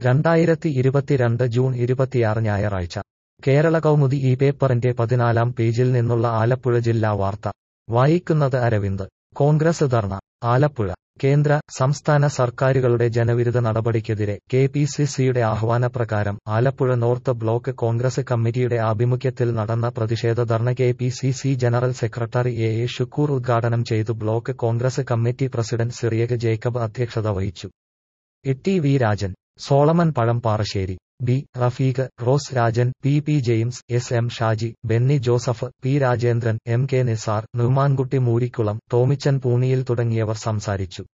2022 June 26 ഞായറാഴ്ച കേരള കൗമുദി ഈ പേപ്പറിന്റെ 14-ാം പേജിൽ നിന്നുള്ള ആലപ്പുഴ ജില്ലാ വാർത്ത വായിക്കുന്നത് അരവിന്ദ്. കോൺഗ്രസ് ധർണ ആലപ്പുഴ. കേന്ദ്ര, സംസ്ഥാന സർക്കാരുകളുടെ ജനവിരുദ്ധ നടപടിക്കെതിരെ കെപിസിസിയുടെ ആഹ്വാനപ്രകാരം ആലപ്പുഴ നോർത്ത് ബ്ലോക്ക് കോൺഗ്രസ് കമ്മിറ്റിയുടെ ആഭിമുഖ്യത്തിൽ നടന്ന പ്രതിഷേധ ധർണ KPCC general secretary A Shukoor ഉദ്ഘാടനം ചെയ്തു. Block Congress committee president Cyriac Jacob അധ്യക്ഷത വഹിച്ചു. T V Rajan, Solomon Pazhamparassery, B Rafeeq, Rose Rajan, P James, M Shaji, Benny Joseph, P Rajendran, K Nisar, Numankutty Moorikkulam, Tomichan Pooniyil തുടങ്ങിയവർ സംസാരിച്ചു.